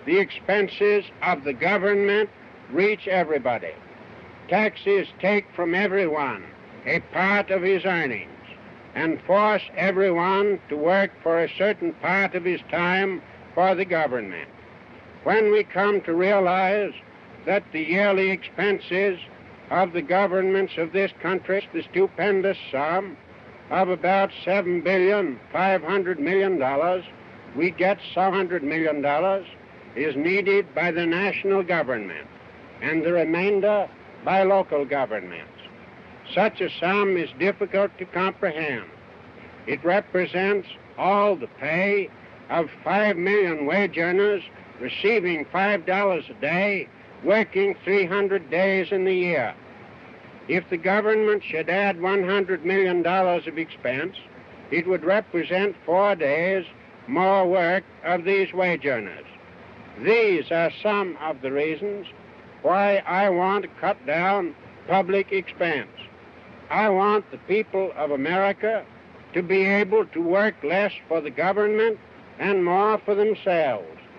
the expenses of the government reach everybody. Taxes take from everyone a part of his earnings and force everyone to work for a certain part of his time for the government. When we come to realize that the yearly expenses of the governments of this country, the stupendous sum of about $7.5 billion, we get $700 million is needed by the national government and the remainder by local governments. Such a sum is difficult to comprehend. It represents all the pay of 5 million wage earners receiving $5 a day, working 300 days in the year. If the government should add $100 million of expense, it would represent 4 days more work of these wage earners. These are some of the reasons why I want to cut down public expense. I want the people of America to be able to work less for the government and more for themselves.